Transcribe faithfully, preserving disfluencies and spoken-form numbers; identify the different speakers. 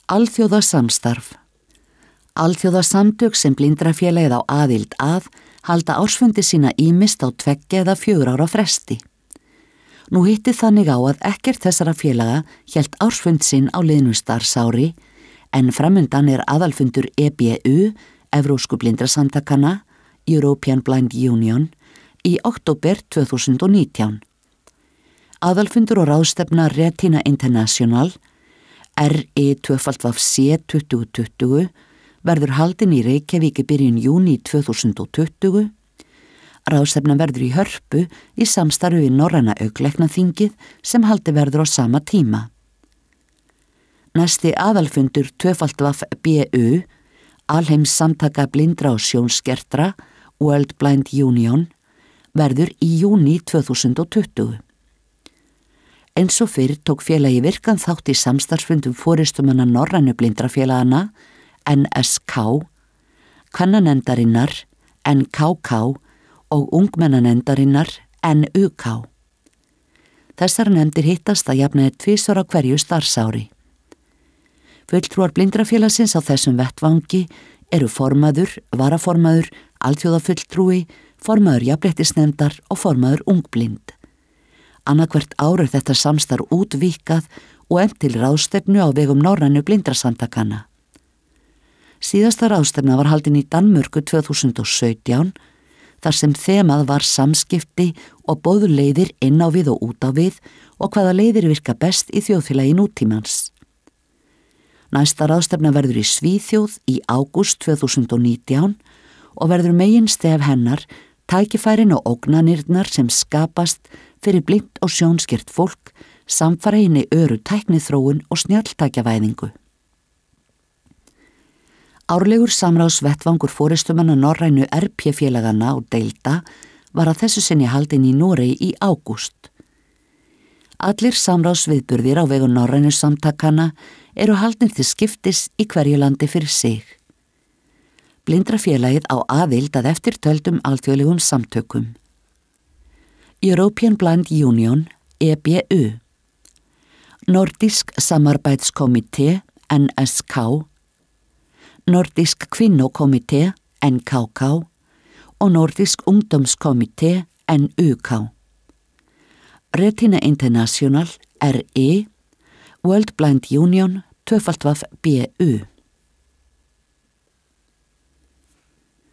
Speaker 1: Alþjóðasamstarf. Alþjóðasamtök sem Blindrafélagið á aðild að halda ársfundi sína ýmist á tveggja eða fjögur ára fresti. Nú hitti þannig á að ekkert þessara félaga hélt ársfund sinn á liðnu starfsári en framundan er aðalfundur E B U, Evrópsku blindrasamtakanna, European Blind Union, í október tvö þúsund og nítján. Aðalfundur og ráðstefna Retina International, R I tvö C tuttugu tuttugu, verður haldin í Reykjavík í byrjun júní tvö þúsund og tuttugu. Ráðstefnan verður í Hörpu í samstarfi við Norræna Augnlæknaþingið sem haldi verður á sama tíma. Næsti aðalfundur tvö B U, Alheims samtaka blindra og sjónskertra, World Blind Union, verður í júní tvö þúsund og tuttugu. Eins og fyrr tók félagi virkan þátt í samstarfsfundum forystumanna Norrænu blindrafélagana, N S K, kvennanefndarinnar, N K K og ungmennanefndarinnar, N U K. Þessar nefndir hittast að jafnaði tvisvar á hverju starfsári. Fulltrúar blindrafélagsins á þessum vettvangi eru formaður, varaformaður, alþjóðafulltrúi, formaður jafnréttisnefndar og formaður ungblind. Annað hvert ár er þetta samstarf útvíkkað og efnt til ráðstefnu á vegum Norrænu blindrasamtakanna. Síðasta ráðstefna var haldin í Danmörku tvö þúsund og sautján, þar sem þemað var samskipti og boðu leiðir inn á við og út á við og hvaða leiðir virka best í þjóðfélagi nútímans. Næsta ráðstefna verður í Svíþjóð í ágúst tvö þúsund og nítján og verður meginstef hennar tækifærin og ógnanirnar sem skapast fyrir blind og sjónskert fólk samfara hinni öru tækniþróun og snjalltækjavæðingu. Árlegur samráðsvettvangur forystumanna Norrænu R P-félagana og deilda var að þessu sinni haldin í Noregi í ágúst. Allir samráðsviðburðir á vegum Norrænu samtakanna eru haldnir til skiptis í hverju landi fyrir sig. Blindrafélagið á aðild að eftirtöldum alþjóðlegum samtökum. European Blind Union, E B U, Nordisk Samarbeidskomité, N S K, Nordisk Kvinnokomité, N K K og Nordisk Ungdomskomité, N U K. Retina International, R I, World Blind Union, tvö B U.